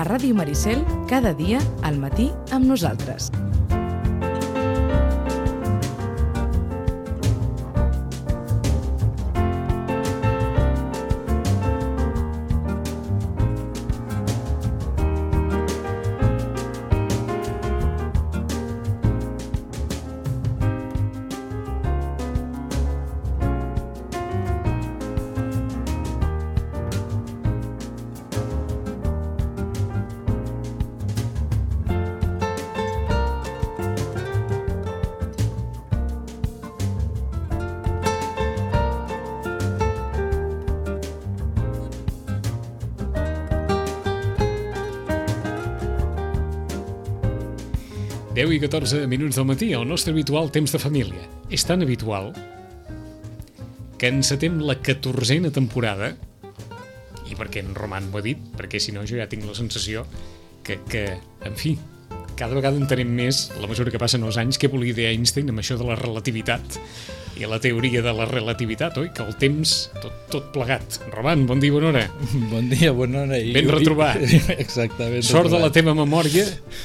Ràdio Maricel, cada dia al matí amb nosaltres. I 14 minuts del matí, el nostre habitual temps de família. És tan habitual que encetem la 14a temporada, i perquè en Roman m'ho ha dit, perquè si no jo ja tinc la sensació que en fi, cada vegada entenem més, a la mesura que passen els anys, què volia dir Einstein amb això de la relativitat i la teoria de la relativitat, oi? Que el temps, tot plegat. Roman, bon dia, bona hora. Bon dia, bona hora. Ben retrobat. Exactament. Sort de la teva memòria,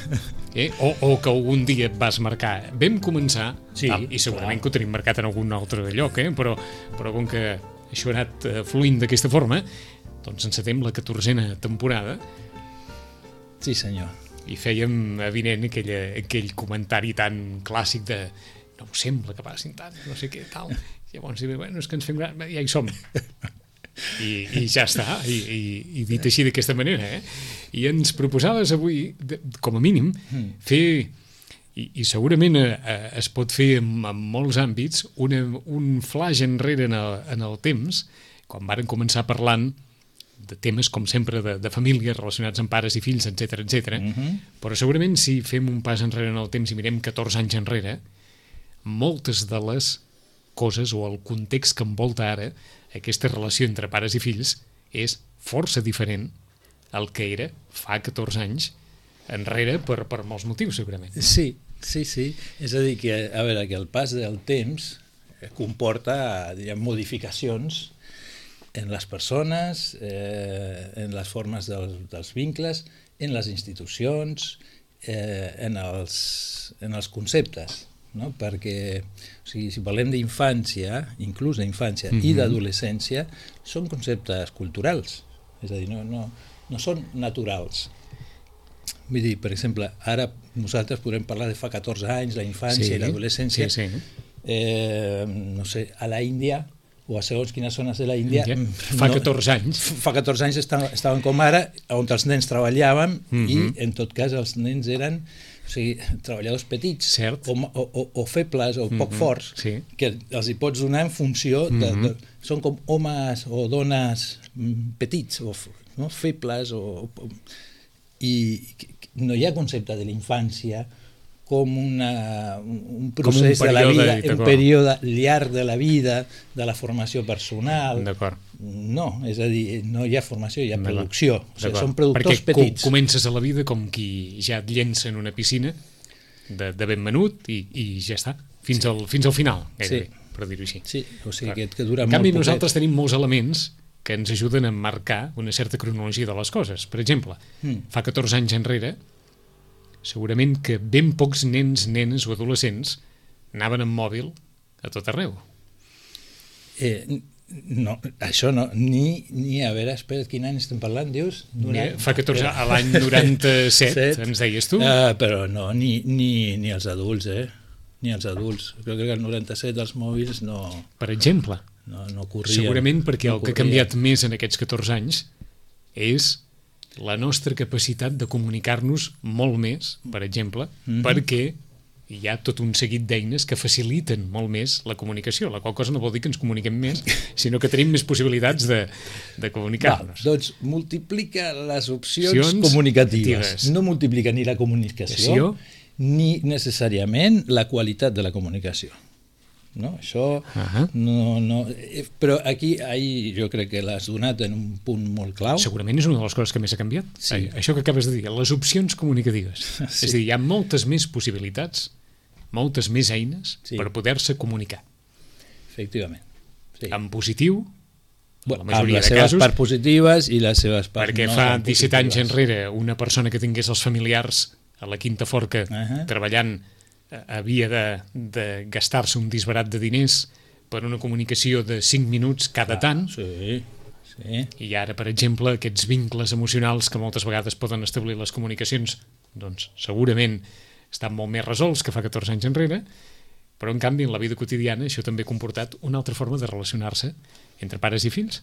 o que algun dia et vas marcar. Vam començar, sí, i segurament que ho tenim marcat en algun altre lloc, però com que això ha anat fluint d'aquesta forma, doncs encetem la 14a temporada. Sí, senyor. I fèiem evident aquell comentari tan clàssic de no ho sembla que passin tant, no sé què, tal. Llavors, bueno, és que ens fem gran, ja hi som. I ja està, i dit així d'aquesta manera, I ens proposaves avui, com a mínim, fer, i segurament es pot fer en molts àmbits, un flash enrere en el temps, quan varen començar parlant de temes, com sempre, de família, relacionats amb pares i fills, etc etc. Però segurament si fem un pas enrere en el temps i mirem 14 anys enrere, moltes de les coses o el context que envolta ara aquesta relació entre pares i fills és força diferent al que era fa 14 anys enrere per molts motius, segurament. Sí. És a dir, que el pas del temps comporta modificacions en les persones, en les formes dels vincles, en les institucions, en els conceptes. No? Perquè si parlem d'infància, inclús d'infància i d'adolescència, són conceptes culturals, és a dir, no són naturals. Vull dir, per exemple, ara nosaltres podem parlar de fa 14 anys, la infància i l'adolescència, no sé, a la Índia o a segons quines zones de la Índia, fa 14 anys. Fa 14 anys estaven com ara, on els nens treballaven i, en tot cas, els nens eren treballadors petits o febles o poc forts, que els hi pots donar en funció són com homes o dones petits o febles, i no hi ha concepte de la infància com un procés de la vida, un període llarg de la vida, de la formació personal. No, és a dir, no hi ha formació, hi ha producció. Són productors petits. Perquè comences a la vida com qui ja et llença en una piscina de ben menut i ja està, fins al final, gairebé, per dir-ho així. Sí, o sigui que dura molt poquet. En canvi, nosaltres tenim molts elements que ens ajuden a marcar una certa cronologia de les coses. Per exemple, fa 14 anys enrere, segurament que ben pocs nens, nenes o adolescents anaven amb mòbil a tot arreu. No, això no, ni a veure, espera, quin any estem parlant, dius? Fa 14 anys, a l'any 97, ens deies tu? Però no, ni els adults, ni els adults. Crec que el 97 els mòbils no... Per exemple? No corrien. Segurament perquè el que ha canviat més en aquests 14 anys és la nostra capacitat de comunicar-nos molt més, per exemple, perquè hi ha tot un seguit d'eines que faciliten molt més la comunicació, la qual cosa no vol dir que ens comuniquem més, sinó que tenim més possibilitats de comunicar-nos. Doncs multiplica les opcions comunicatives. No multiplica ni la comunicació ni necessàriament la qualitat de la comunicació. No? Això no, però aquí jo crec que l'has donat en un punt molt clau. Segurament és una de les coses que més ha canviat. Això que acabes de dir, les opcions comunicatives. És a dir, hi ha moltes més possibilitats, moltes més eines per poder-se comunicar. Efectivament. En positiu la amb majoria les de seves casos, parts positives i les seves parts perquè no fa tan 17 anys positives. enrere una persona que tingués els familiars a la Quinta Forca treballant havia de gastar-se un disbarat de diners per una comunicació de 5 minuts cada tant, Sí. i ara, per exemple, aquests vincles emocionals que moltes vegades poden establir les comunicacions, doncs segurament estan molt més resolts que fa 14 anys enrere, però en canvi en la vida quotidiana això també ha comportat una altra forma de relacionar-se entre pares i fills.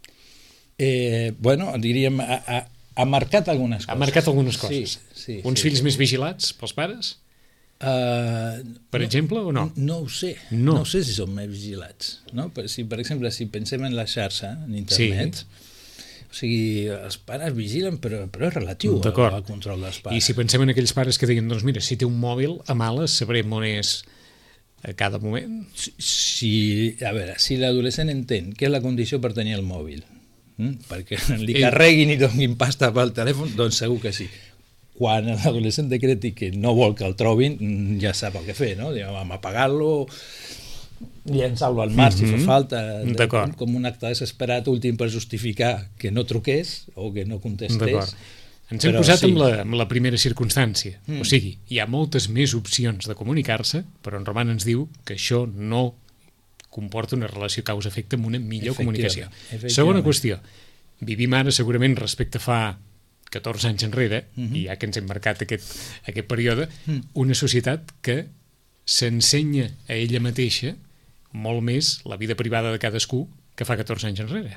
Bueno, diríem, ha marcat algunes coses. Ha marcat algunes coses. Sí, Uns fills més vigilats pels pares, per exemple, o no? No ho sé. No ho sé si són més vigilats. No? Per exemple, si pensem en la xarxa, en internet, o sigui, els pares vigilen, però és relatiu al control dels pares. I si pensem en aquells pares que deien, doncs mira, si té un mòbil, a males sabrem on és a cada moment. A veure, si l'adolescent entén què és la condició per tenir el mòbil, perquè li carreguin i donin pasta pel telèfon, doncs segur que sí. Quan l'adolescent decreti que no vol que el trobin, ja sap el que fer, no? Diguem, apagar-lo, llençar-lo al mar si fa falta, com un acte desesperat últim per justificar que no truqués o que no contestés. Ens hem posat amb la primera circumstància. O sigui, hi ha moltes més opcions de comunicar-se, però en Roman ens diu que això no comporta una relació causa-efecte amb una millor comunicació. Segona qüestió, vivim ara segurament respecte fa 14 anys enrere, i ja que ens hem marcat aquest període, una societat que s'ensenya a ella mateixa molt més la vida privada de cadascú que fa 14 anys enrere.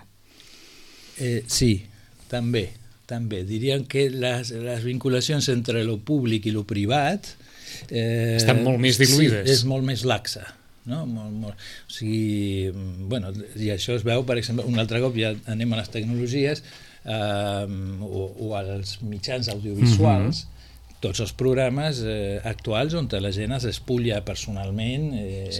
Sí, també. Diríem que les vinculacions entre lo públic i lo privat estan molt més diluïdes. Sí, és molt més laxa. No? O sigui, bueno, i això es veu, per exemple, un altre cop ja anem a les tecnologies o als mitjans audiovisuals, tots els programes actuals on la gent es despulla personalment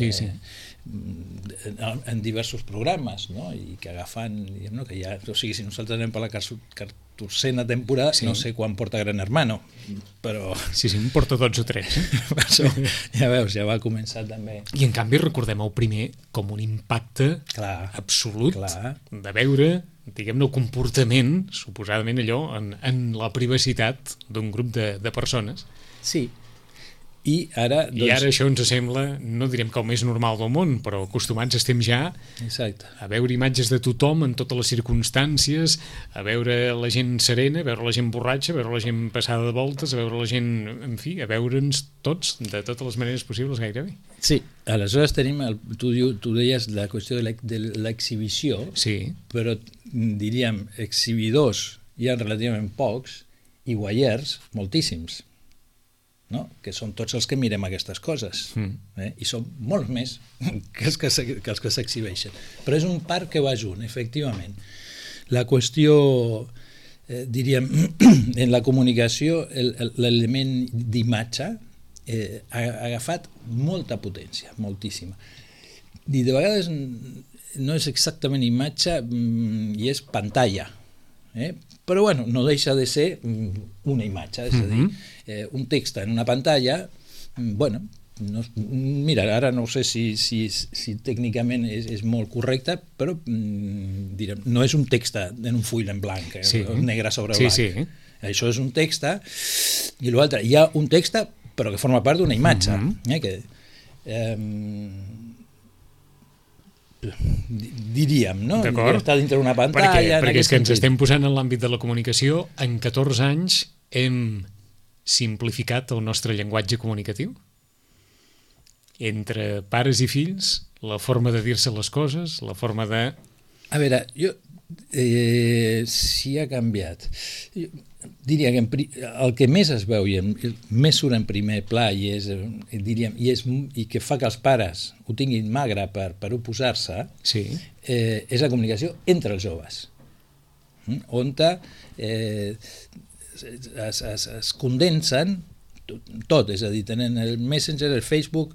en diversos programes, no? I que agafant, no? Que ja, o sigui, si nosaltres anem per la catorzena temporada, no sé quan porta Gran Hermano, però... Sí, en porta 12 o 13. Ja veus, ja va començar també. I en canvi recordem el primer com un impacte absolut de veure, diguem-ne, el comportament, suposadament allò, en la privacitat d'un grup de persones. Sí. I ara això ens sembla, no direm que el més normal del món, però acostumats estem ja a veure imatges de tothom en totes les circumstàncies, a veure la gent serena, a veure la gent borratxa, a veure la gent passada de voltes, a veure la gent, en fi, a veure'ns tots de totes les maneres possibles gairebé. Sí, aleshores tenim, tu deies la qüestió de l'exhibició, però diríem exhibidors hi ha relativament pocs i guaiers moltíssims. No? Que són tots els que mirem aquestes coses i són molts més que els que s'exhibeixen, però és un parc que va junt, efectivament. La qüestió diríem en la comunicació, l'element d'imatge ha agafat molta potència, moltíssima, i de vegades no és exactament imatge i és pantalla, però bueno, no deixa de ser una imatge, és a dir, un text en una pantalla, bueno, mira, ara no sé si tècnicament és molt correcte, però direm, no és un text en un full en blanc, negre sobre blanc. Això és un text, i l'altre, hi ha un text però que forma part d'una imatge, que diríem, no? Està dintre d'una pantalla... Perquè és que ens estem posant en l'àmbit de la comunicació, en 14 anys hem simplificat el nostre llenguatge comunicatiu? Entre pares i fills, la forma de dir-se les coses, la forma de... A veure, si ha canviat. Diria que el que més es veu i més surt en primer pla i que fa que els pares ho tinguin magre per oposar-se és la comunicació entre els joves, on es condensen tot, és a dir, tenen el Messenger, el Facebook,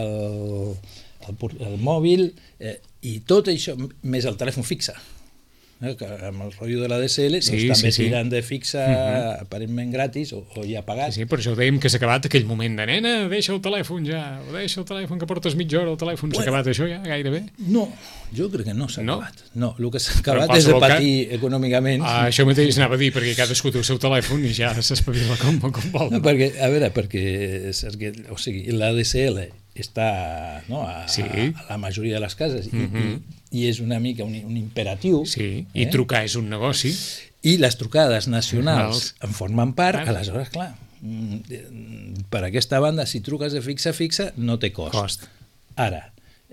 el mòbil i tot això, més el telèfon fixe. que amb el rotllo de la DSL també tiren de fixa aparentment gratis o ja pagat. Sí, per això dèiem que s'ha acabat aquell moment de nena, deixa el telèfon ja, o deixa el telèfon que portes mitja hora al telèfon, s'ha acabat això ja gairebé? No, jo crec que no s'ha acabat. No, el que s'ha acabat és de patir econòmicament. Això mateix anava a dir, perquè cadascú té el seu telèfon i ja s'espavila com vol. No, perquè, a veure, o sigui, la DSL està a la majoria de les cases i és una mica un imperatiu. Sí, i trucar és un negoci. I les trucades nacionals en formen part, aleshores, clar, per aquesta banda, si truques de fixa, no té cost. Ara,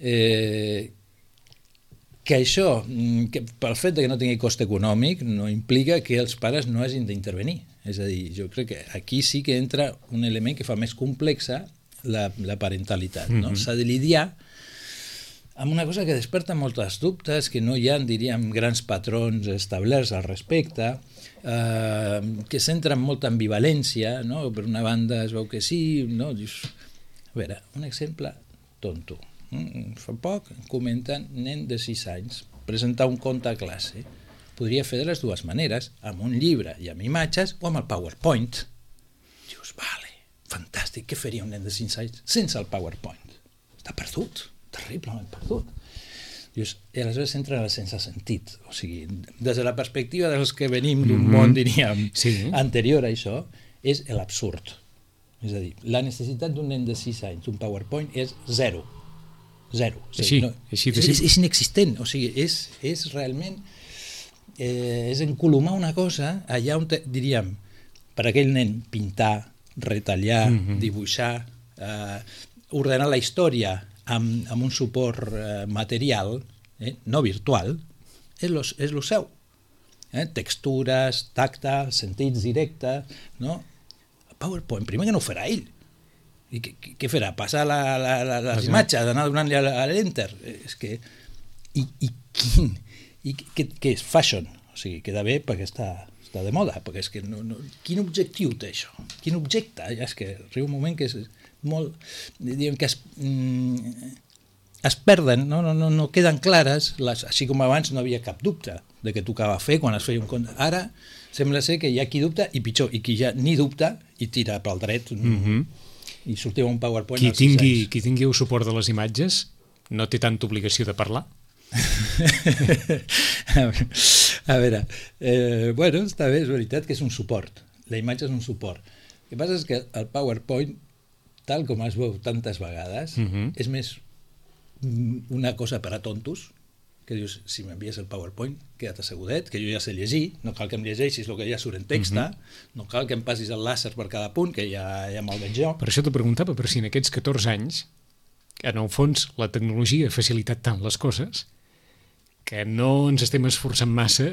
que això, pel fet que no tingui cost econòmic, no implica que els pares no hagin d'intervenir. És a dir, jo crec que aquí sí que entra un element que fa més complexa la parentalitat. S'ha de lidiar amb una cosa que desperta moltes dubtes, que no hi ha, diríem, grans patrons establerts al respecte, que s'entra en molta ambivalència, no? Per una banda es veu que sí, no? Dius, a veure, un exemple tonto. Fa poc comenten nen de 6 anys, presentar un conte a classe. Podria fer de les dues maneres, amb un llibre i amb imatges o amb el PowerPoint. Dius, vale, fantàstic, què faria un nen de 5 anys sense el PowerPoint? Està perdut. Terriblement perdut. I aleshores entra en el sense sentit. O sigui, des de la perspectiva dels que venim d'un món, diríem, anterior a això, és l'absurd. És a dir, la necessitat d'un nen de 6 anys, un PowerPoint, és zero. Zero. És inexistent. O sigui, és realment és encolomar una cosa allà on, diríem, per aquell nen, pintar, retallar, dibuixar, ordenar la història amb un suport material, no virtual, és lo seu. Textures, tacte, sentits directes, no? PowerPoint, primer que no ho farà ell. I què farà? Passar les imatges, anar donant-li a l'enter? És que... I què és? Fashion. O sigui, queda bé perquè està de moda, perquè és que quin objectiu té això? Quin objecte? És que arriba un moment que és molt, diguem que es perden, no queden clares, així com abans no havia cap dubte de què tocava fer quan es feia un conte. Ara sembla ser que hi ha qui dubta i pitjor, i qui ja ni dubta i tira pel dret i sortiu un PowerPoint als 6 anys. Qui tingui el suport de les imatges no té tanta obligació de parlar? A veure, bueno, està bé, és veritat que és un suport, la imatge és un suport. El que passa és que el PowerPoint, tal com es veu tantes vegades, és més una cosa per a tontos, que dius, si m'envies el PowerPoint, queda't assegudet, que jo ja sé llegir, no cal que em llegeixis el que ja surt en text, no cal que em passis el làser per cada punt, que ja me'l veig jo. Per això t'ho preguntava, per si en aquests 14 anys, en el fons, la tecnologia ha facilitat tant les coses que no ens estem esforçant massa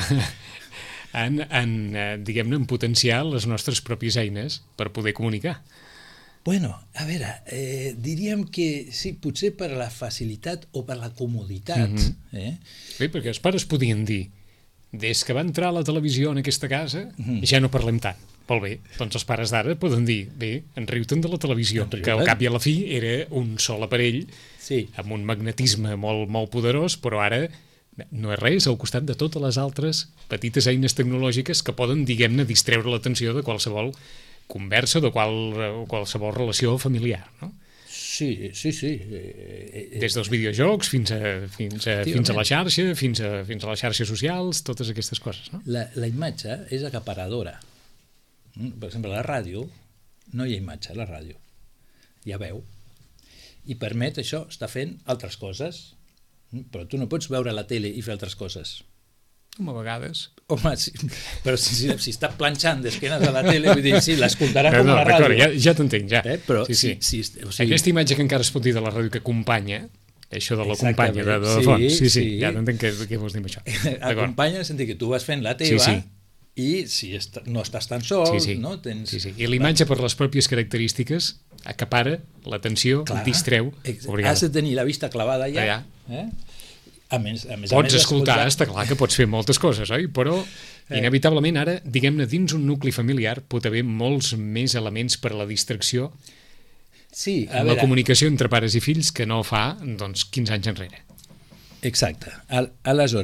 diguem-ne, en potenciar les nostres pròpies eines per poder comunicar. Bueno, a veure, diríem que sí, potser per la facilitat o per la comoditat. Bé, perquè els pares podien dir, des que va entrar la televisió en aquesta casa, ja no parlem tant. Molt bé, doncs els pares d'ara poden dir, bé, enriu-te'n de la televisió, que al cap i a la fi era un sol aparell, amb un magnetisme molt, molt poderós, però ara no és res al costat de totes les altres petites eines tecnològiques que poden, diguem-ne, distreure l'atenció de qualsevol conversa o de qualsevol relació familiar, no? Sí. Des dels videojocs fins a la xarxa, fins a les xarxes socials, totes aquestes coses, no? La imatge és acaparadora. Per exemple, a la ràdio no hi ha imatge, a la ràdio. Hi ha veu. I permet això, està fent altres coses. Però tu no pots veure la tele i fer altres coses. Com a vegades. Home, sí, però si està planxant d'esquenes a la tele, vull dir, sí, l'escoltarà com a la ràdio. Ja t'entenc, ja. Però o sigui... Aquesta imatge que encara es pot dir de la ràdio que acompanya, això de l'acompanya de fons, sí, ja t'entenc què vols dir amb això. Acompanya en el sentit que tu vas fent la teva i si no estàs tan sol, no? I l'imatge, per les pròpies característiques, acapara l'atenció, distreu. Has de tenir la vista clavada allà. A més, pots escoltar, està clar que pots fer moltes coses, oi? Però inevitablement ara, diguem-ne, dins un nucli familiar pot haver molts més elements per a la distracció en la comunicació entre pares i fills que no fa, doncs, 15 anys enrere. Exacte. Aleshores,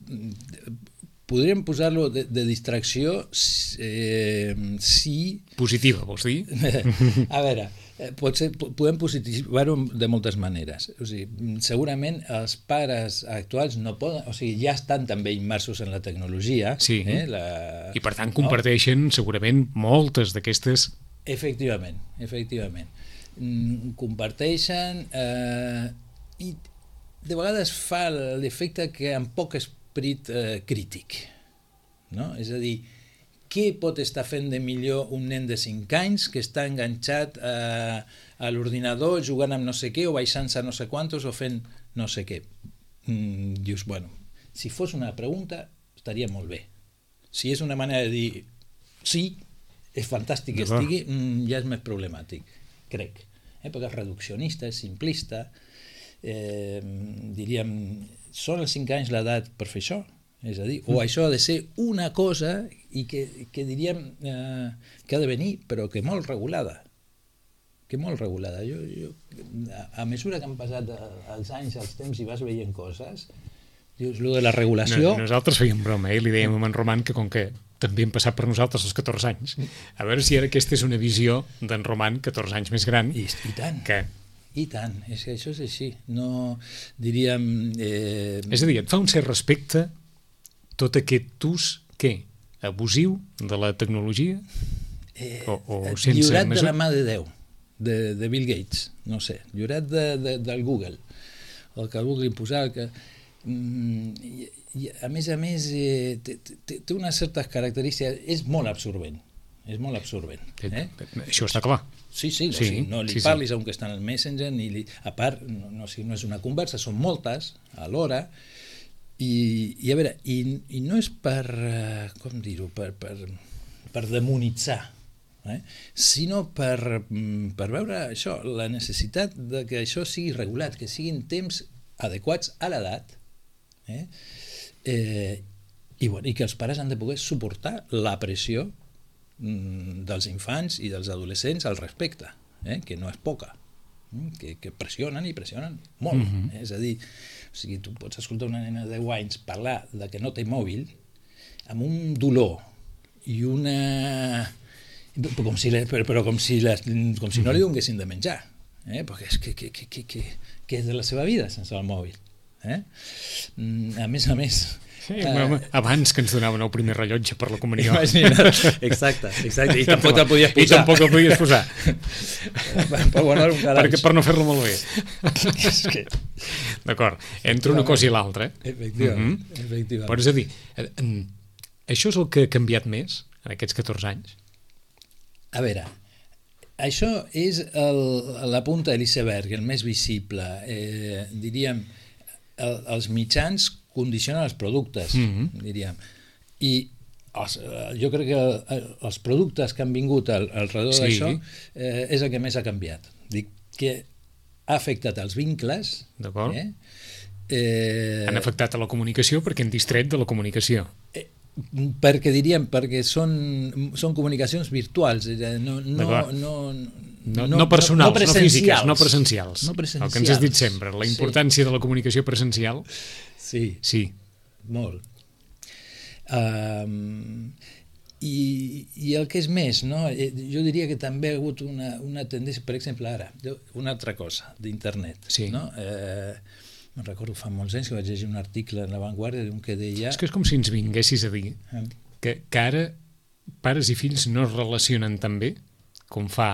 podríem posar-lo de distracció si... Positiva, vols dir? A veure, podem positivar-ho de moltes maneres. O sigui, segurament els pares actuals no poden, o sigui, ja estan també immersos en la tecnologia. Sí, i per tant comparteixen segurament moltes d'aquestes... Efectivament. Comparteixen i de vegades fa l'efecte que amb poc esperit crític, no? És a dir, què pot estar fent de millor un nen de 5 anys que està enganxat a l'ordinador jugant amb no sé què o baixant-se a no sé quantos o fent no sé què? Dius, bueno, si fos una pregunta estaria molt bé. Si és una manera de dir sí, és fantàstic que estigui, ja és més problemàtic, crec. Perquè és reduccionista, és simplista, diríem, són els 5 anys l'edat per fer això? És a dir, o això ha de ser una cosa i que diríem que ha de venir, però que molt regulada. A mesura que han passat els anys, els temps i vas veient coses, dius, lo de la regulació... Nosaltres fèiem broma, li dèiem a en Roman que com que també hem passat per nosaltres als 14 anys, a veure si ara aquesta és una visió d'en Roman 14 anys més gran. I tant. I tant, és que això és així. No, diríem... És a dir, et fa un cert respecte tot aquest ús, què? Abusiu de la tecnologia? O sense lliurat mesura? De la mà de Déu, de Bill Gates, no sé, lliurat del Google, el que vulgui posar, que... a més, té unes certes característiques, és molt absorbent. Això està clar. Sí, no li parlis a un que està en el Messenger, a part, no és una conversa, són moltes alhora, i a veure, i no és per, com dir-ho, per demonitzar, sinó per veure això, la necessitat de que això sigui regulat, que siguin temps adequats a l'edat, i que els pares han de poder suportar la pressió dels infants i dels adolescents al respecte, que no és poca, que pressionen i pressionen molt. És a dir, o sigui, tu pots escoltar una nena de 10 anys parlar de que no té mòbil amb un dolor i una... com si no li donessin de menjar, perquè és que és de la seva vida sense el mòbil. A més... Sí, abans que ens donaven el primer rellotge per la comunió. Exacte, i tampoc te'l podies posar. I tampoc el podies posar. Per no fer-lo molt bé. D'acord, entre una cosa i l'altra. Efectivament. Però és a dir, això és el que ha canviat més en aquests 14 anys? A veure, això és la punta de l'iceberg, el més visible. Diríem, els mitjans condicionen els productes, diríem. I jo crec que els productes que han vingut al redor d'això és el que més ha canviat. Dic que ha afectat els vincles. D'acord. Han afectat a la comunicació perquè han distret de la comunicació. Perquè són comunicacions virtuals, no personals, no físiques, no presencials. El que ens has dit sempre, la importància de la comunicació presencial. Sí, molt. I el que és més, no? Jo diria que també ha hagut una tendència, per exemple, ara, una altra cosa d'internet. No? Me'n recordo fa molts anys que vaig llegir un article en La Vanguardia d'un que deia... És que és com si ens vinguessis a dir que ara pares i fills no es relacionen tan bé com fa...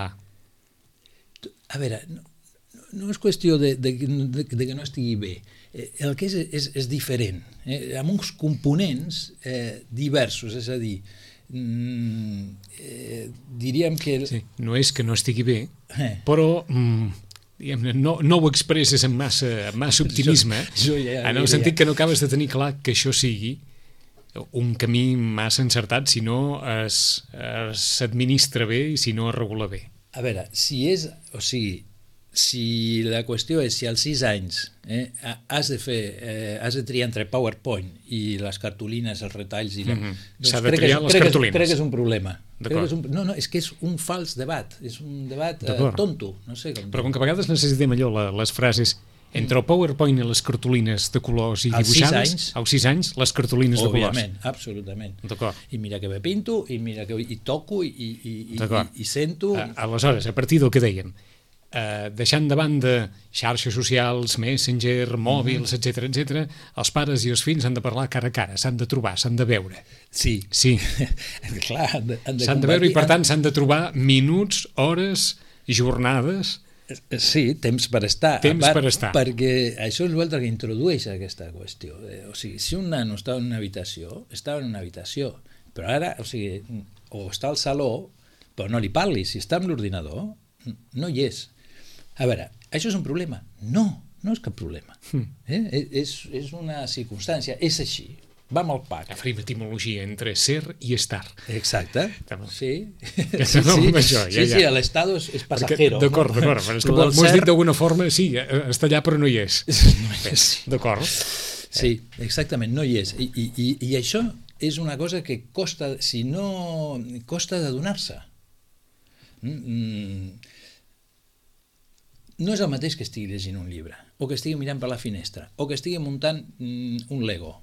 A veure, no és qüestió de que no estigui bé. El que és diferent, amb uns components diversos, és a dir, diríem que... Sí, no és que no estigui bé, però... no ho expresses amb massa optimisme, en el sentit que no acabes de tenir clar que això sigui un camí massa encertat si no s'administra bé i si no es regula bé. A veure, si la qüestió és si als 6 anys has de triar entre PowerPoint i les cartolines, els retalls... S'ha de triar les cartolines. Crec que és un problema. No, és que és un fals debat, és un debat tonto, no sé com dir. Però com que a vegades necessitem allò, les frases Entre el PowerPoint i les cartolines de colors i Als 6 dibuixades, anys. als 6 anys, les cartolines de colors. Òbviament, absolutament. D'acord. I mira que me pinto, i mira que i toco, D'acord. i sento... Aleshores, a partir del que dèiem, deixant de banda xarxes socials, Messenger, mòbils, etc, els pares i els fills han de parlar cara a cara, s'han de trobar, s'han de veure. Sí. Clar, S'han de veure i, per tant, s'han de trobar minuts, hores, jornades... Sí, temps per estar. Temps per estar. Perquè això és l'altre que introdueix aquesta qüestió. O sigui, si un nano estava en una habitació, estava en una habitació, però ara, o sigui, o està al saló, però no li parli. Si està amb l'ordinador, no hi és. A veure, això és un problema? No, no és cap problema. És una circumstància, és així. Va amb el pack. Fem etimologia entre ser i estar. Exacte. Sí. Sí, l'estado és pasajero. D'acord, però és que m'ho has dit d'alguna forma, sí, està allà però no hi és. D'acord. Sí, exactament, no hi és. I això és una cosa que costa, si no, costa d'adonar-se. No és el mateix que estigui llegint un llibre, o que estigui mirant per la finestra, o que estigui muntant un Lego.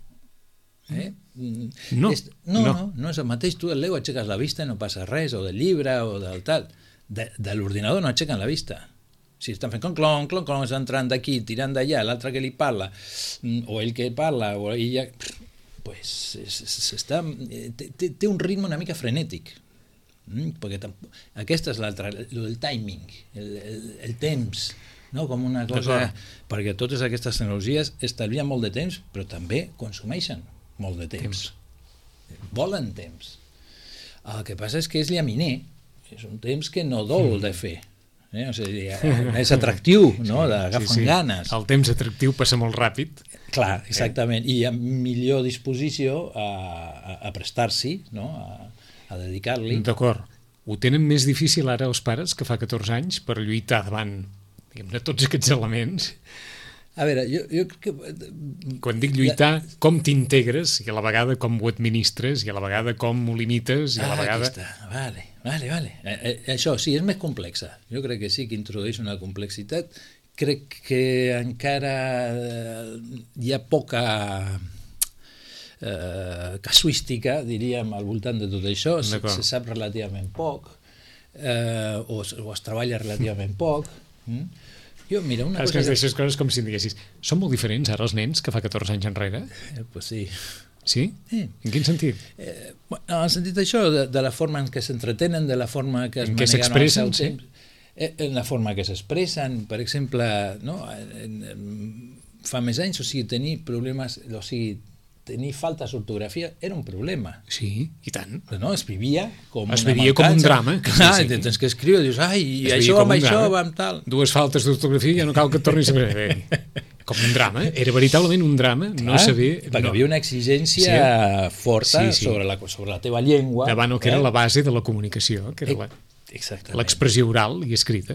No és el mateix. Tu del Lego aixeques la vista i no passa res, o del llibre o del tal. De l'ordinador no aixequen la vista. Si estan fent clon, estan entrant d'aquí, tirant d'allà, l'altre que li parla, o ell que parla, o ella, pues té un ritme una mica frenètic. Perquè aquesta és l'altra, el timing, el temps, no? Com una cosa, perquè totes aquestes tecnologies estalvien molt de temps, però també consumeixen molt de temps. Volen temps. El que passa és que és llaminer, és un temps que no dol de fer. O sigui, és atractiu, no? Agafen ganes. El temps atractiu passa molt ràpid. Clar, exactament, i hi ha millor disposició a prestar-s'hi, no? A dedicar-li. D'acord. Ho tenen més difícil ara els pares que fa 14 anys per lluitar davant, diguem-ne, tots aquests elements. A veure, jo crec que... Quan dic lluitar, com t'integres, i a la vegada com ho administres, i a la vegada com ho limites, i a la vegada... Aquí està. Vale. Això sí, és més complexa. Jo crec que sí que introdueix una complexitat. Crec que encara hi ha poca casuística, diríem, al voltant de tot això. Se sap relativament poc, o es treballa relativament poc. Jo, mira, una cosa... que deixes coses com si em diguessis, són molt diferents ara els nens que fa 14 anys enrere? Pues sí. Sí? En quin sentit? En el sentit d'això, de la forma en què s'entretenen, de la forma que es maneguen s'expressen, sí? En la forma que s'expressen, per exemple, no? Fa més anys, o sigui, tenir problemes, o sigui, tenir faltes d'ortografia era un problema. Sí, i tant. No, es vivia com un drama. Clar, tens que escriure, dius, i això va amb tal. Dues faltes d'ortografia, ja no cal que et tornis a veure. Com un drama, era veritablement un drama. Clar, no saber... Perquè havia una exigència forta sobre la teva llengua. Davant el que era la base de la comunicació, que era l'expressió oral i escrita.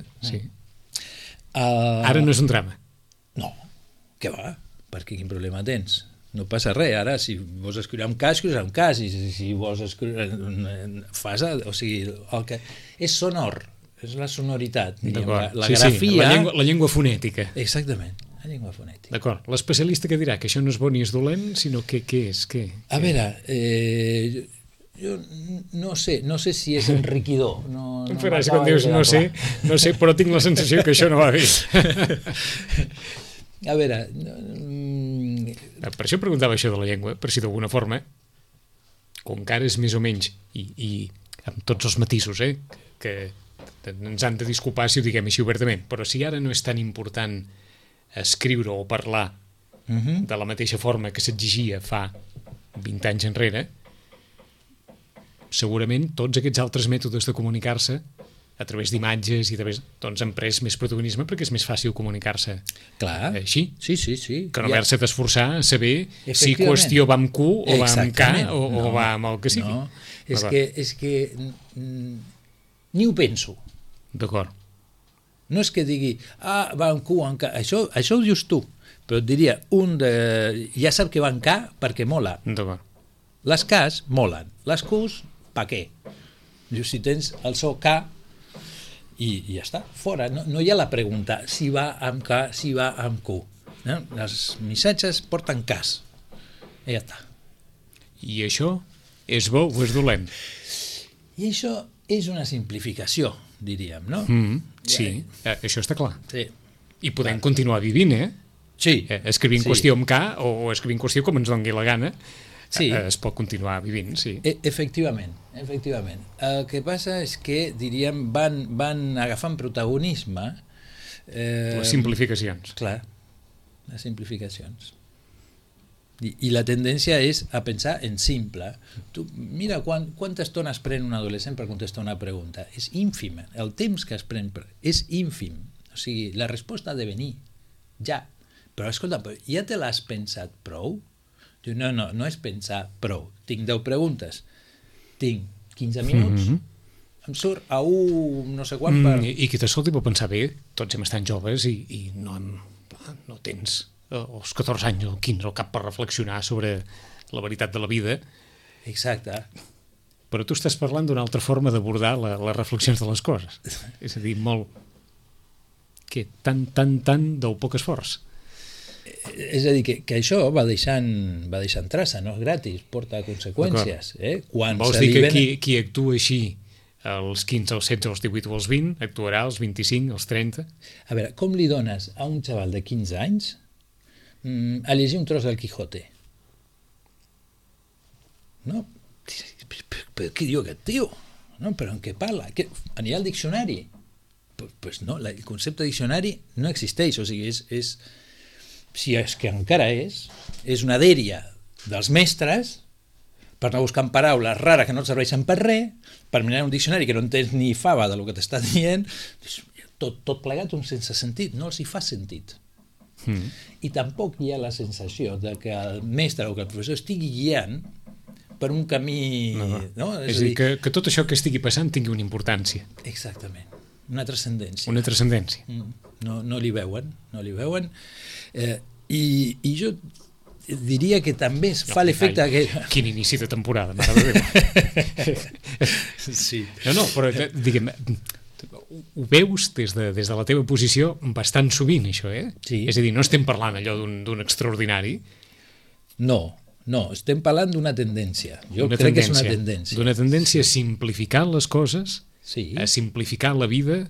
Ara no és un drama. No, què va? Perquè quin problema tens? No passa res, ara si vols escriure un cas, escriuràs un cas, i si vols escriure o sigui, el que és sonor, és la sonoritat, la grafia... La llengua fonètica. Exactament, la llengua fonètica. D'acord, l'especialista que dirà que això no és bo ni és dolent, sinó que què és? A veure, jo no sé si és enriquidor. Em faràs quan dius no sé, però tinc la sensació que això no va bé. A veure... Per això preguntava això de la llengua, per si d'alguna forma, com que ara és més o menys, i amb tots els matisos, que ens han de disculpar si ho diguem així obertament, però si ara no és tan important escriure o parlar de la mateixa forma que s'exigia fa 20 anys enrere, segurament tots aquests altres mètodes de comunicar-se a través d'imatges i doncs han pres més protagonisme perquè és més fàcil comunicar-se així. Sí. Que no haver-se d'esforçar a saber si qüestió va amb Q o va amb K o va amb el que sigui. No, és que ni ho penso. D'acord. No és que digui, va amb Q o amb K, això ho dius tu, però et diria, ja sap que va amb K perquè mola. D'acord. Les Ks molen, les Qs, pa què? Dius, si tens el so K i ja està, fora. No hi ha la pregunta si va amb K, si va amb Q. No? Els missatges porten cas. I ja està. I això és bo o és dolent? I això és una simplificació, diríem, no? Sí, això està clar. Sí. I podem continuar vivint, Sí. Escrivint qüestió amb K o escrivint qüestió com ens doni la gana. Sí. Es pot continuar vivint, sí. Efectivament. El que passa és que, diríem, van agafant protagonisme... Les simplificacions. Clar, les simplificacions. I la tendència és a pensar en simple. Tu, mira, quanta estona es pren un adolescent per contestar una pregunta? És ínfima. El temps que es pren és ínfim. O sigui, la resposta ha de venir ja. Però, escolta, ja te l'has pensat prou? Diu, no és pensar prou. Tinc 10 preguntes. Tinc 15 minuts. Em surt a un no sé quan per... I qui t'escolti pot pensar bé, tots hem estat joves i no tens els 14 anys o 15 al cap per reflexionar sobre la veritat de la vida. Exacte. Però tu estàs parlant d'una altra forma d'abordar les reflexions de les coses. És a dir, molt... Què? Tan del poc esforç. És a dir, que això va deixant traça, no és gratis, porta conseqüències. Vols dir que qui actua així als 15, als 16, als 18 o als 20, actuarà als 25, als 30? A veure, com li dones a un xaval de 15 anys a llegir un tros del Quijote? No? Però què diu aquest tio? No, però en què parla? Anirà al diccionari? Pues no, el concepte de diccionari no existeix, o sigui, si és que encara és una dèria dels mestres per anar buscant paraules rares que no et serveixen per res, per mirar un diccionari que no entens ni fava del que t'està dient, tot plegat un sense sentit, no els hi fa sentit. I tampoc hi ha la sensació de que el mestre o que el professor estigui guiant per un camí... No? És a dir, que tot això que estigui passant tingui una importància. Exactament, una transcendència. Una transcendència. No li veuen, i jo diria que també es fa l'efecte que... Quin inici de temporada, mare de Déu. Sí. No, però diguem... Ho veus des de la teva posició bastant sovint, això, Sí. És a dir, no estem parlant allò d'un extraordinari. No, estem parlant d'una tendència. Jo crec que és una tendència. D'una tendència a simplificar les coses, sí. A simplificar la vida.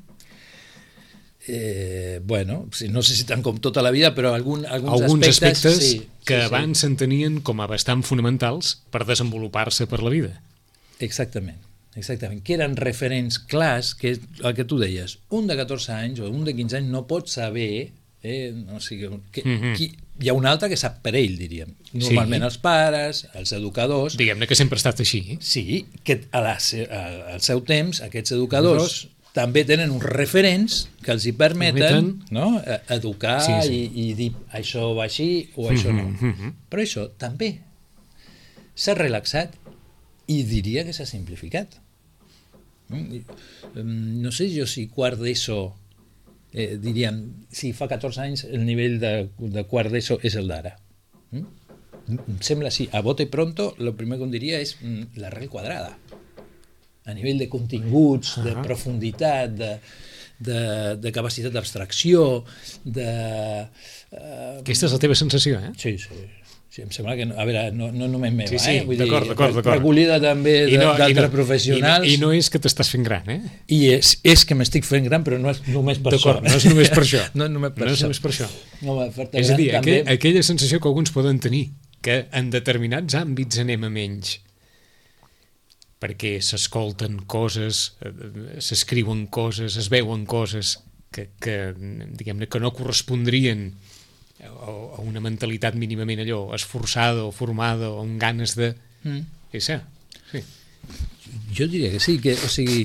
Bueno, no sé si tant com tota la vida, però alguns aspectes sí, que abans s'entenien com a bastant fonamentals per desenvolupar-se per la vida. Exactament, que eren referents clars, que és el que tu deies, un de 14 anys o un de 15 anys no pot saber, no sé, hi ha un altre que sap per ell, diríem. Normalment els pares, els educadors... Diguem-ne que sempre ha estat així. Sí, que al seu temps aquests educadors també tenen uns referents que els hi permeten educar i dir això va així o això no. Però això també s'ha relaxat i diria que s'ha simplificat. No sé jo si quart d'ESO, diríem, si fa 14 anys el nivell de quart d'ESO és el d'ara. Em sembla així. A bote pronto, el primer que em diria és l'arrel quadrada. A nivell de continguts, de profunditat, de capacitat d'abstracció, Aquesta és la teva sensació, Sí, em sembla que... A veure, no només meva, Vull d'acord. Recollida també d'altres professionals. I no és que t'estàs fent gran, I és que m'estic fent gran, però no és només per això. No és només per això. No és només per això. És a dir, aquella sensació que alguns poden tenir, que en determinats àmbits anem a menys, perquè s'escolten coses, s'escriuen coses, es veuen coses que diguem-ne, que no correspondrien a una mentalitat mínimament allò esforçada o formada o amb ganes de... És cert, sí. Jo diria que sí, o sigui,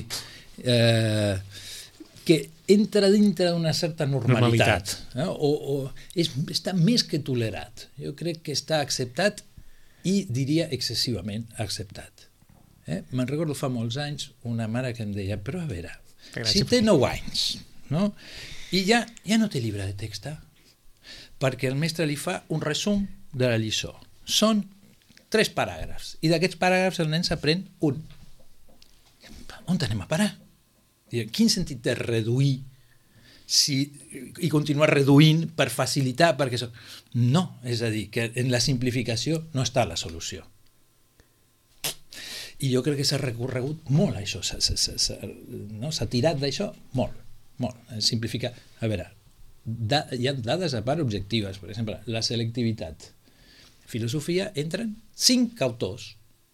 que entra dintre d'una certa normalitat. O està més que tolerat. Jo crec que està acceptat i diria excessivament acceptat. Me'n recordo fa molts anys una mare que em deia, però a veure, si té 9 anys, no? I ja no té llibre de text, perquè el mestre li fa un resum de la lliçó. Són 3 paràgrafs, i d'aquests paràgrafs el nen s'aprèn un. On anem a parar? Quin sentit de reduir i continuar reduint per facilitar? No, és a dir, que en la simplificació no està la solució. I jo crec que s'ha recorregut molt a això, s'ha tirat d'això molt, simplificar. A veure, hi ha dades a part objectives, per exemple, la selectivitat. Filosofia entren 5 autors.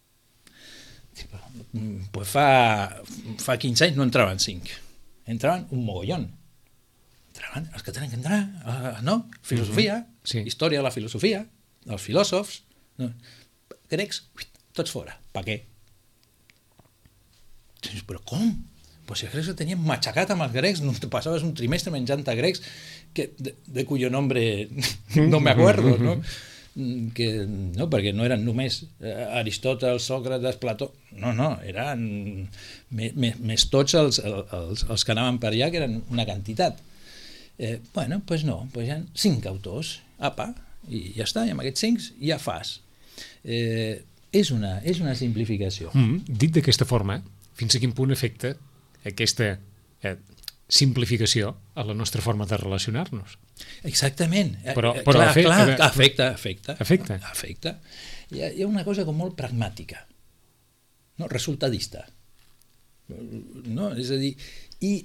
Pues fa 15 anys no entraven 5, entraven un mogollón. Entraven els que tenen que entrar, no? Filosofia, història de la filosofia, els filòsofs, grecs, tots fora. Per què? Però com? Pues si els grecs tenien matxacat amb els grecs, no te passaves un trimestre menjant a grecs de cuyo nombre no me acuerdo, no? No, perquè no eren només Aristòtel, Sòcrates, Plató, no, eren més tots els que anaven per allà, que eren una quantitat. Doncs no, hi ha 5 autors, apa, i ja està, i amb aquests 5 ja fas. És una simplificació. Dit d'aquesta forma, fins a quin punt afecta aquesta simplificació a la nostra forma de relacionar-nos? Exactament. Però afecta. Hi ha una cosa com molt pragmàtica, no? Resultadista. No? És a dir, i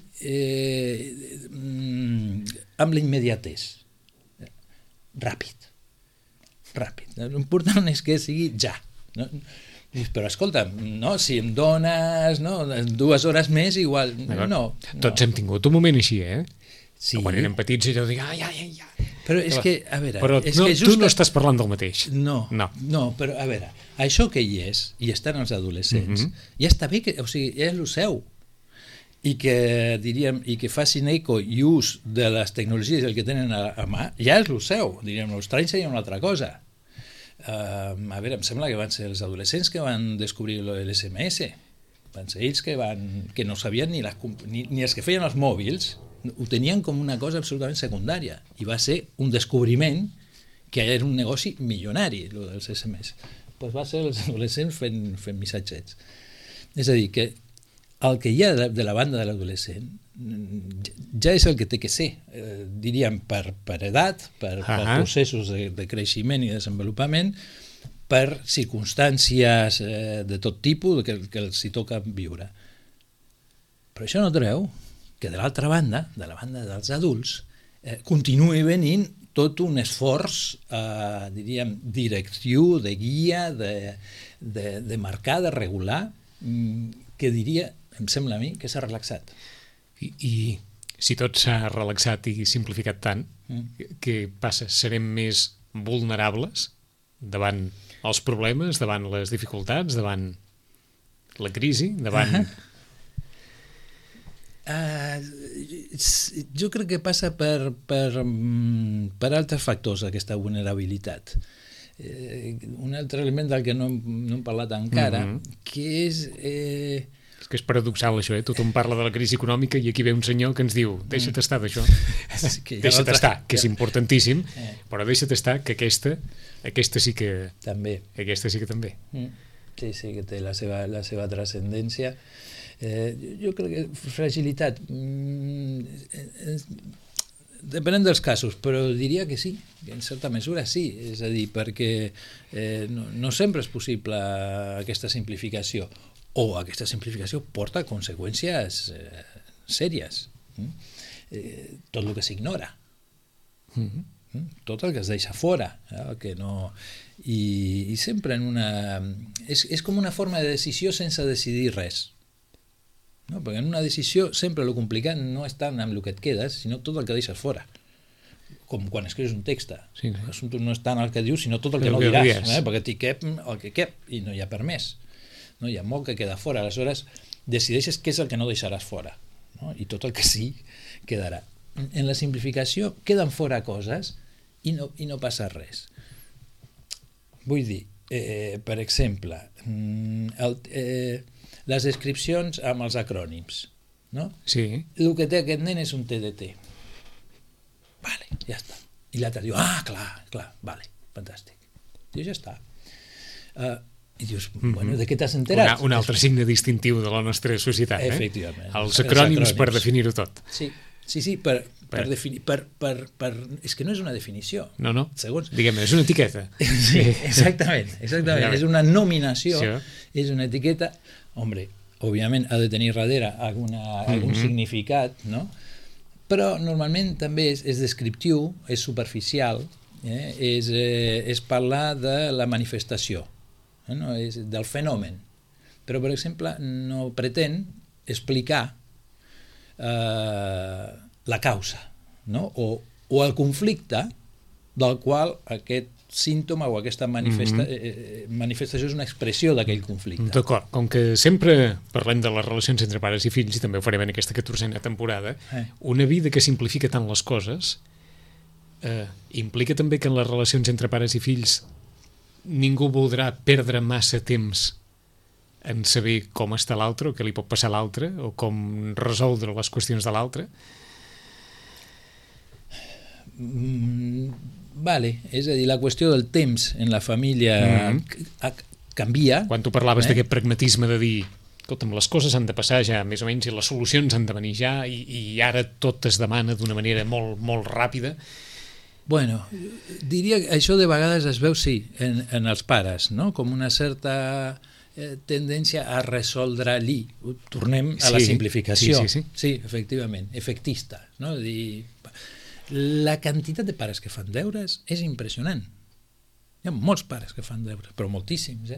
amb la immediatesa. Ràpid. L'important és que sigui ja. No? Però escolta, no, si em dones 2 hores més, igual... No. Tots hem tingut un moment així, Sí. Quan érem petits i jo dic, ja. Però és que, a veure... Però tu no estàs parlant del mateix. No, però a veure, això que hi és, i estan els adolescents, ja està bé, o sigui, ja és el seu. I que facin eco i ús de les tecnologies el que tenen a mà, ja és el seu. Diríem, l'Austràlia seria una altra cosa. A veure, em sembla que van ser els adolescents que van descobrir l'SMS. Van ser ells que no sabien ni els que feien els mòbils, ho tenien com una cosa absolutament secundària, i va ser un descobriment que era un negoci milionari, el dels SMS. Doncs va ser els adolescents fent missatgets. És a dir, que el que hi ha de la banda de l'adolescent ja és el que té que ser, diríem, per edat, per processos de creixement i desenvolupament, per circumstàncies de tot tipus que els hi toca viure. Però això no treu que de l'altra banda, de la banda dels adults, continuï venint tot un esforç, diríem, directiu, de guia, de marcar, de regular, que diria, em sembla a mi, que s'ha relaxat. I si tot s'ha relaxat i simplificat tant, què passa? Serem més vulnerables davant els problemes, davant les dificultats, davant la crisi, davant... Jo crec que passa per altres factors, aquesta vulnerabilitat. Un altre element del que no hem parlat encara, que és... És que és paradoxal això, tothom parla de la crisi econòmica i aquí ve un senyor que ens diu deixa't estar d'això, deixa't estar, que és importantíssim, però deixa't estar, que aquesta sí que també. Aquesta sí que també. Sí, que té la seva transcendència. Jo crec que fragilitat depenent dels casos, però diria que sí, que en certa mesura sí, és a dir, perquè no sempre és possible aquesta simplificació, o aquesta simplificació porta conseqüències sèries, tot el que s'ignora, tot el que es deixa fora, que no... i sempre és com una forma de decisió sense decidir res. No, perquè en una decisió sempre el complicat no és tant amb el que et quedes, sinó tot el que deixes fora. Com quan escrius un text. Sí. L'assumpte no és tant el que dius, sinó tot el que no diràs, perquè t'hi cap el que cap, i no hi ha per més. No, hi ha molt que queda fora. Aleshores, decideixes què és el que no deixaràs fora, no? I tot el que sí quedarà. En la simplificació queden fora coses i no passa res. Vull dir, per exemple, les descripcions amb els acrònims, no? Sí. El que té aquest nen és un TDT. Vale, ja està. I l'altre diu, clar, vale, fantàstic. Diu, ja està. I dius, bueno, de què t'has enterat? Un altre signe distintiu de la nostra societat, Efectivament. Els acrònims per definir-ho tot. Sí, per definir... És que no és una definició. No. Segons... Diguem-ne, és una etiqueta. Sí, exactament. És una nominació, Sí. És una etiqueta. Hombre, òbviament ha de tenir darrere algun significat, no? Però normalment també és descriptiu, és superficial, és parlar de la manifestació, no? És del fenomen. Però, per exemple, no pretén explicar la causa, no? O el conflicte del qual aquest símptoma o aquesta manifestació és una expressió d'aquell conflicte. D'acord, com que sempre parlem de les relacions entre pares i fills, i també ho farem en aquesta 14a temporada, una vida que simplifica tant les coses implica també que en les relacions entre pares i fills ningú voldrà perdre massa temps en saber com està l'altre, o què li pot passar a l'altre, o com resoldre les qüestions de l'altre. Vale, és a dir, la qüestió del temps en la família canvia. Quan tu parlaves d'aquest pragmatisme de dir, escolta'm, les coses han de passar ja més o menys i les solucions han de venir ja i ara tot es demana d'una manera molt, molt ràpida. Bueno, diria que això de vegades es veu, sí, en els pares, no? Com una certa tendència a resoldre-li. Tornem a la simplificació. Sí, efectivament, efectista, no? Dir, la quantitat de pares que fan deures és impressionant. Hi ha molts pares que fan deures, però moltíssims,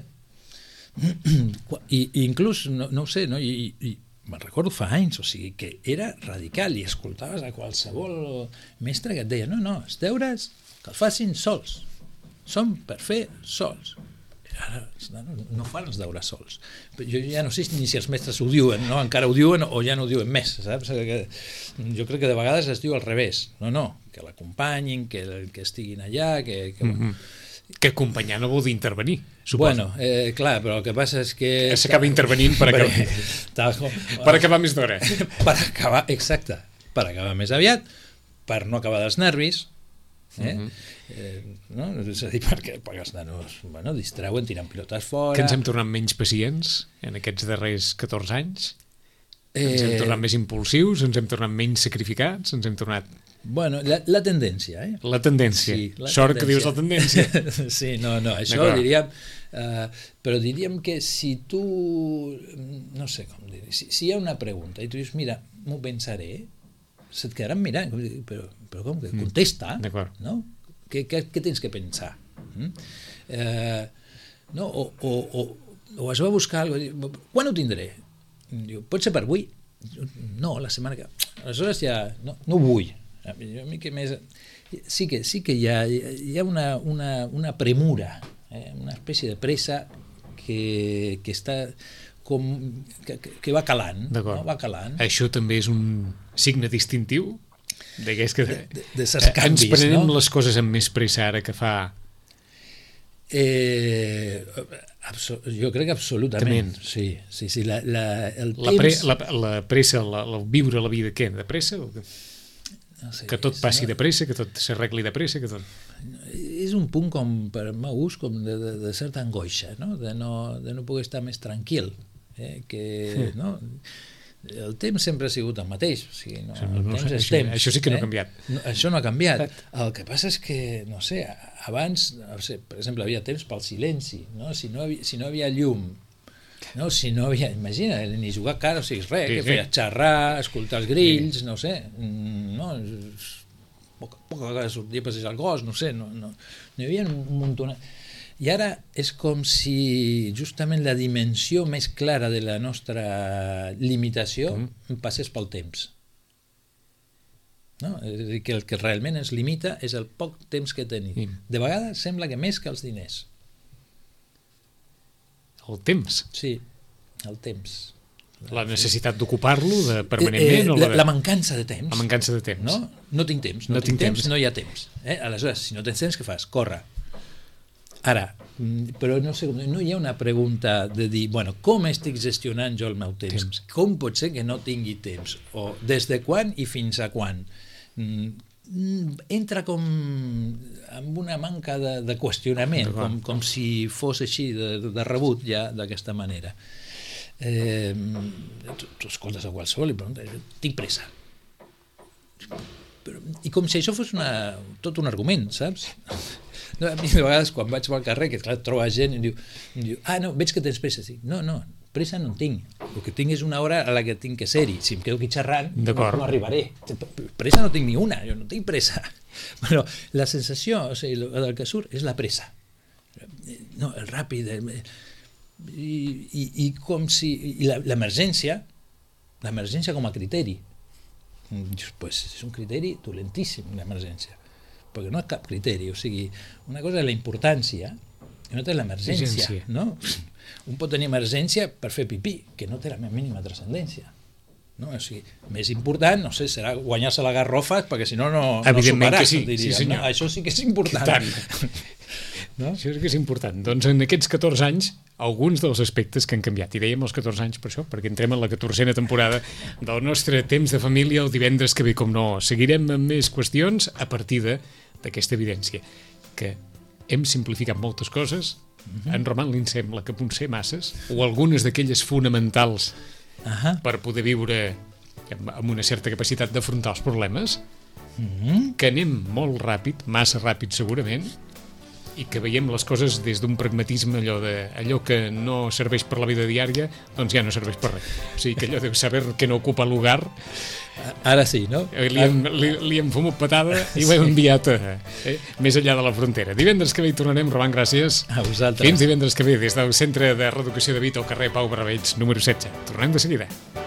I inclús, no ho sé, no? I me'n recordo fa anys, o sigui, que era radical i escoltaves a qualsevol mestre que et deia, no, els deures que els facin sols, són per fer sols. Ara no fan els deures sols. Jo ja no sé ni si els mestres ho diuen, no? Encara ho diuen o ja no ho diuen més, saps? Jo crec que de vegades es diu al revés. No, que l'acompanyin, que estiguin allà, Que acompanyar no vol dir intervenir, suposo. Bueno, clar, però el que passa és que... S'acaba intervenint per acabar més d'hora. Per acabar, exacte, per acabar més aviat, per no acabar dels nervis, no? És a dir, perquè els nanos distreuen, tiren pilotes fora... Que ens hem tornat menys pacients en aquests darrers 14 anys? Ens hem tornat més impulsius, ens hem tornat menys sacrificats, ens hem tornat... Bueno, la tendència, La tendència. Sí, Sort que dius la tendència. Sí, no, això diríem... però diríem que si tu... No sé com dir... Si hi ha una pregunta i tu dius, mira, m'ho pensaré, se't quedaran mirant, però com que contesta, no? Què tens que pensar? No? O es va buscar alguna cosa, quan ho tindré? Diu, pot ser per avui? No, la setmana que... Aleshores ja... No ho vull. Una mica més... Sí que hi ha una premura, una espècie de pressa que està com... que va calant. No? Va calant. Això també és un signe distintiu de certs canvis, ens prenem les coses amb més pressa ara que fa... jo crec que absolutament. Sí. El temps... La pressa, el viure la vida, què? De pressa? No sé, que tot passi de pressa, que tot s'arregli de pressa, que tot... És un punt com, per al meu gust, com de certa angoixa, no? De no poder estar més tranquil. No? El temps sempre ha sigut el mateix. O sigui, això sí que no ha canviat. Això no ha canviat. El que passa és que, no sé, abans, per exemple, havia temps pel silenci, no? Si no hi havia llum, no? Si no havia, imagina, ni jugar a cara, o sigui, res, que feia xerrar, escoltar els grills, no sé, no? Poca vegada sortia a passejar el gos, no sé, no hi havia un munt. I ara és com si justament la dimensió més clara de la nostra limitació passés pel temps. No? És a dir, que el que realment ens limita és el poc temps que tenim. De vegades sembla que més que els diners. El temps? Sí, el temps. La necessitat d'ocupar-lo permanentment? La mancança de temps. La mancança de temps. No tinc temps, no hi ha temps. Aleshores, si no tens temps, què fas? Corre. Ara, però no sé, no hi ha una pregunta de dir, bueno, com estic gestionant jo el meu temps? Com pot ser que no tingui temps? O des de quan i fins a quan? entra com amb una manca de qüestionament, com si fos així de rebut ja d'aquesta manera. Tu escoltes a qualsevol i preguntes, tinc pressa. I com si això fos tot un argument, saps? A mi de vegades quan vaig pel carrer, que clar, trobo gent i em diu, no, veig que tens pressa. No, pressa no en tinc. El que tinc és una hora a la que tinc que ser-hi. Si em quedo aquí xerrant, no arribaré. Pressa no tinc ni una, jo no tinc pressa. Bueno, la sensació, o sigui, el que surt és la pressa. No, el ràpid, i com si... I l'emergència com a criteri. Pues és un criteri dolentíssim, l'emergència. Perquè no és cap criteri, o sigui, una cosa és la importància i una altra és l'emergència, no? Un pot tenir emergència per fer pipí, que no té la mínima transcendència. No? O sigui, més important, no sé, serà guanyar-se la garrofa, perquè si no superàs, sí, diria. Sí, no? Això sí que és important. No? Això sí que és important. Doncs en aquests 14 anys, alguns dels aspectes que han canviat, i dèiem els 14 anys per això, perquè entrem en la 14a temporada del nostre temps de família el divendres que ve, com no. Seguirem amb més qüestions a partir d'aquesta evidència, que hem simplificat moltes coses, en Roman li sembla que potser masses, o algunes d'aquelles fonamentals per poder viure amb una certa capacitat d'afrontar els problemes, que anem molt ràpid, massa ràpid segurament, i que veiem les coses des d'un pragmatisme, allò que no serveix per la vida diària, doncs ja no serveix per res. O sigui, que allò de saber que no ocupa lugar... Ara sí, no? Li hem fumut patada i ho hem enviat més enllà de la frontera. Divendres que ve hi tornarem, Roman, gràcies. A vosaltres. Fins divendres que ve, des del Centre de Reeducació de Vita al carrer Pau Barberets, número 16. Tornem de seguida.